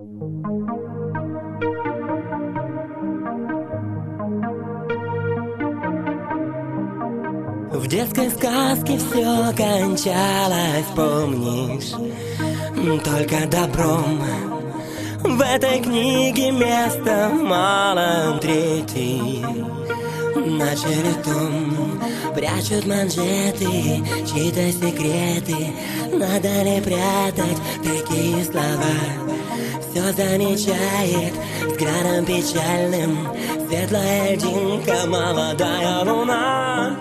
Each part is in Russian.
В детской сказке все кончалось, помнишь, только добром. В этой книге места мало, третий начали том. Прячут манжеты, чьи-то секреты. Надо ли прятать такие слова? Все замечает взглядом печальным светлая льдинка, молодая луна.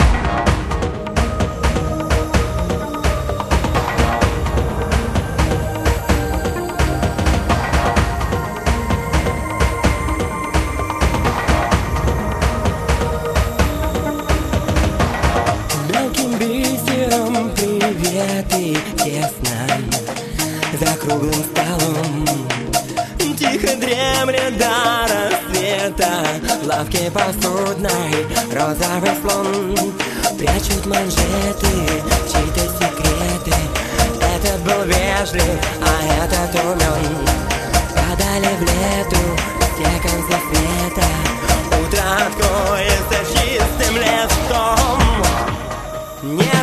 Приветы тесно за круглым столом. Тихо дремлет до рассвета лавки посудной розовый слон. Прячут манжеты, чьи-то секреты. Этот был вежлив, а этот умен. Падали в лету все концы света. Утро откроется чистым листом.